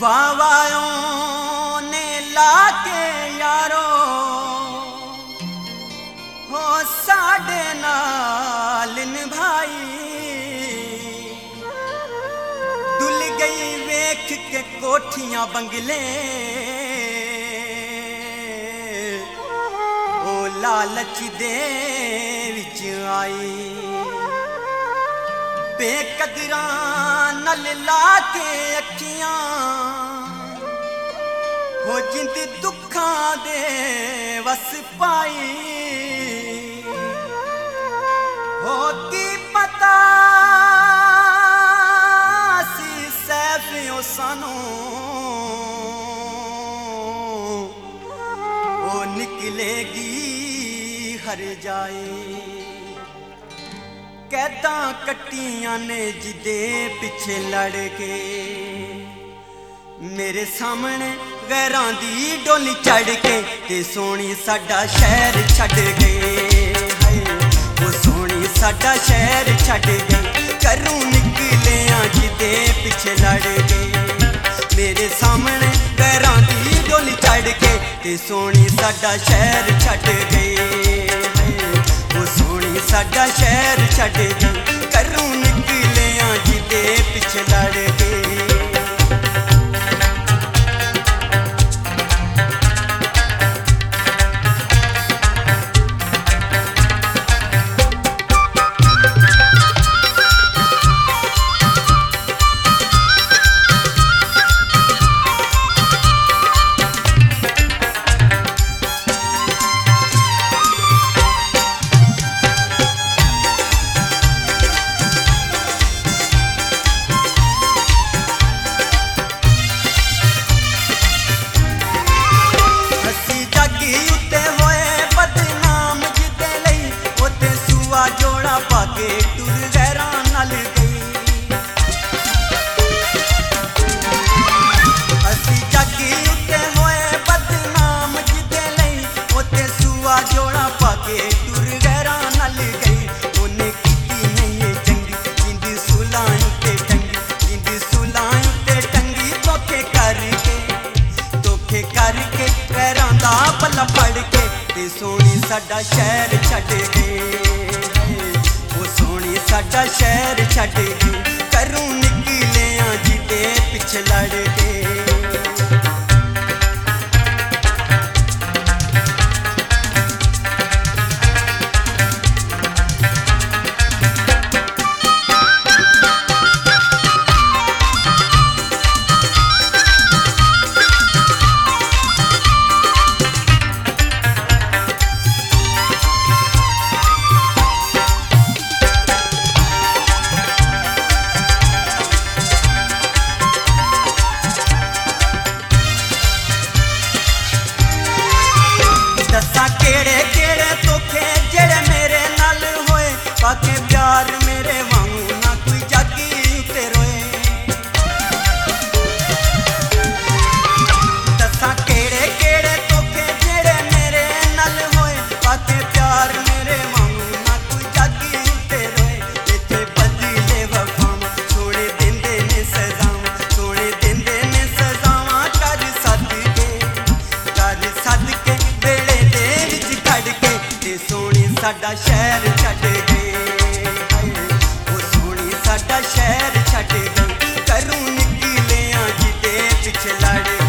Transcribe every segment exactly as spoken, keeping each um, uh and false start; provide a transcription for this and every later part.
वावायों ने लाके यारो हो साडे नाल निभाई, दुल गई वेख के कोठियां बंगले, ओ लालच दे विच आई। बेकदरां नल लाके अखियां हो जिंद दुखां दे वस पाई। हो की पता सी सैफियों सानू ओ निकलेगी हर जाए। कैदा कट्टियां ने जिदे पिछे लड़ के मेरे सामने गैरां दी डोली चढ़ के ते सोनी साडा शहर छड़ गए। हाय वो सोनी साडा शहर छड़ गए, घरों निकले जिदे पिछे लड़ के मेरे सामने गैरां दी डोली चढ़ के ते सोनी साडा शहर छड़ गए। वो सोनी साडा शहर छड़ गई, घरों निकले जिदे पिछे लड़ गए। पढ़ के ते सोनी साडा शहर छड़ गए। वो सोनी साडा शहर छड़ गए, घरों निकले जिदे पिछे लड़ गए। दसा केड़े केड़े धोखे जेड़े मेरे नाल होए, पाके प्यार मेरे वांगू ना कोई जागी उते रोए। दसा केड़े केड़े धोखे जेड़े मेरे नाल होए, पाके प्यार मेरे वांगू ना कोई जागी उते रोए। इत्थे बदले वफावां सोने दिंदे ने सजावां, सोने दिंदे ने सजावां कर सदके कर सदके सोनी साडा शहर छड़ गए। वो सोनी साडा शहर छड़ गए, घरों निकले जिदे पिछे लड़ गए।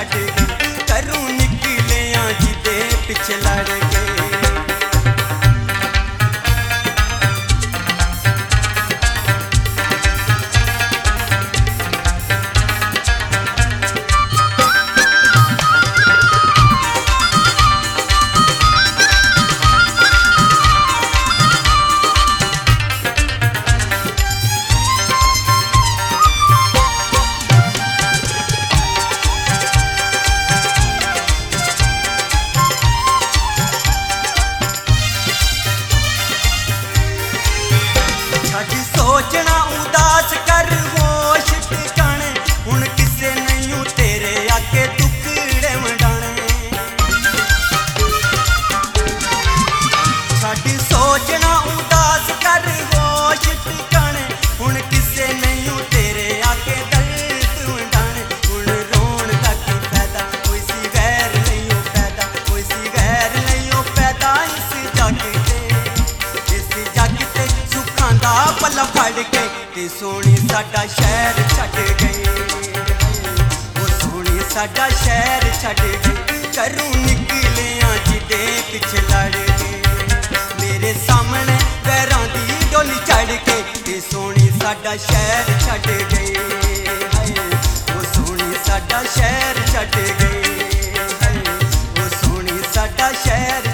छड़ गए घरों निकलिया जिदे पिछे लड़ गए। सोचना उदास कर होश ठिकाने हुण किसे नहीं तेरे आके टुकड़े वंडाने। छड्ड सोचना उदास कर होश ठिकाने हुण किसे नहीं तेरे आके दर्द वंडाने। हुण रोण दा की फायदा कोई सी गैर नहीं पैदा कोई सी गैर नहीं पैदा इस जग ते इस जग ते सुखां दा पल्ला फड़ के ते सोहणी साडा शहर छड़ गए। वो सोहणी साडा शहर छड़ गए घरों निकलिया जिदे पिछे लड़ गए। मेरे सामने पैरां दी डोली चढ़ के ते सोहणी साडा शहर छड़ गए। वो सोहणी साडा शहर छड़ गए वो सोहणी साडा शहर